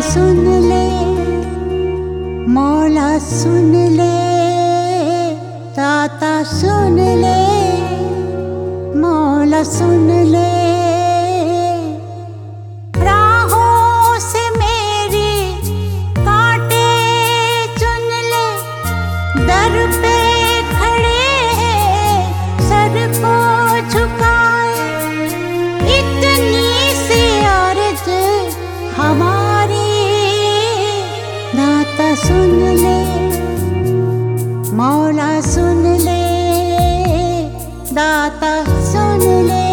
सुन ले, मौला सुन ले, दाता सुन ले, मौला सुन ले। राहों से मेरी कांटे चुन ले, दर पे खड़े हैं सर को झुकाए, इतनी सी अर्ज हमारी। दाता सुन ले, मौला सुन ले, दाता सुन ले,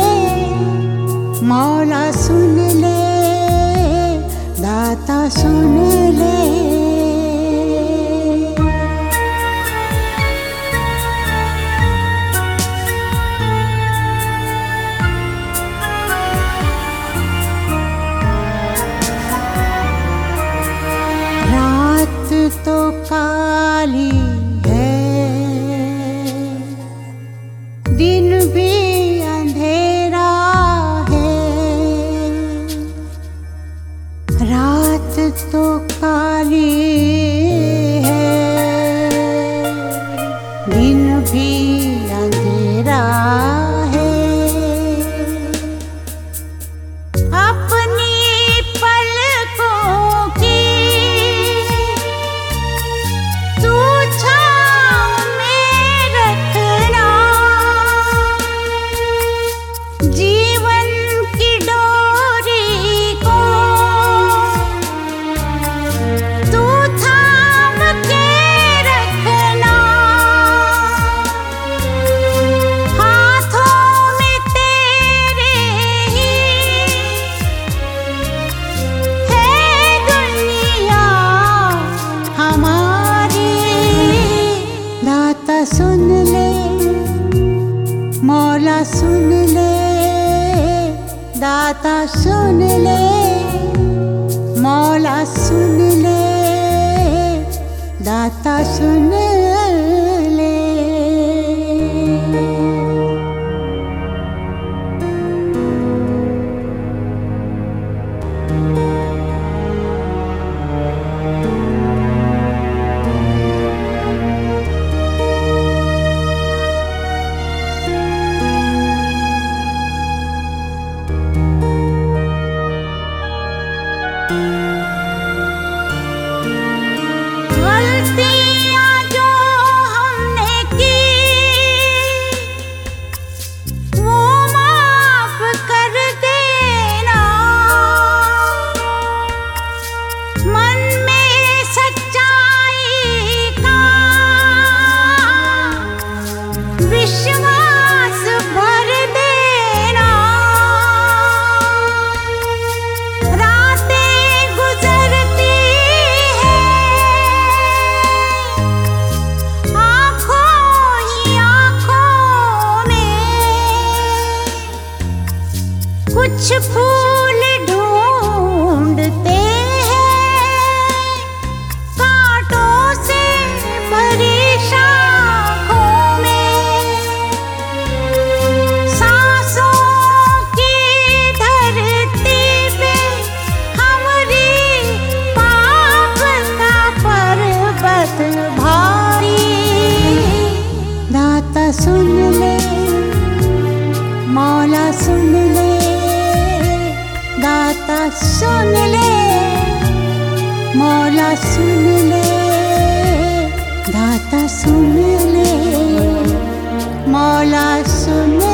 मौला सुन ले, दाता सुन ले। रात तो काली है, दिन भी अंधेरा है। रात तो काली है, दिन भी अंधेरा है। अपनी पलकों की तू छाँव में रखना, जीवन की डोरी को तू थाम के रखना। हाथों में तेरे ही है दुनिया हमारी। दाता सुन ले, मौला सुन ले, दाता सुन ले, मौला सुन ले, दाता सुन ले। गलतियाँ जो हमने की वो माफ कर देना, मन में सच्चाई का विश्वास भर देना। रातें गुजरती आँखों ही आँखों में, कुछ फूल ढूंढते हैं कांटों से भरी शाखों में। सांसों की धरती पे हमारी पाप का पर्वत भारी। दाता सुन ले, मौला सुन ले, दाता सुन ले, मौला सुन ले, दाता सुन ले, मौला सुन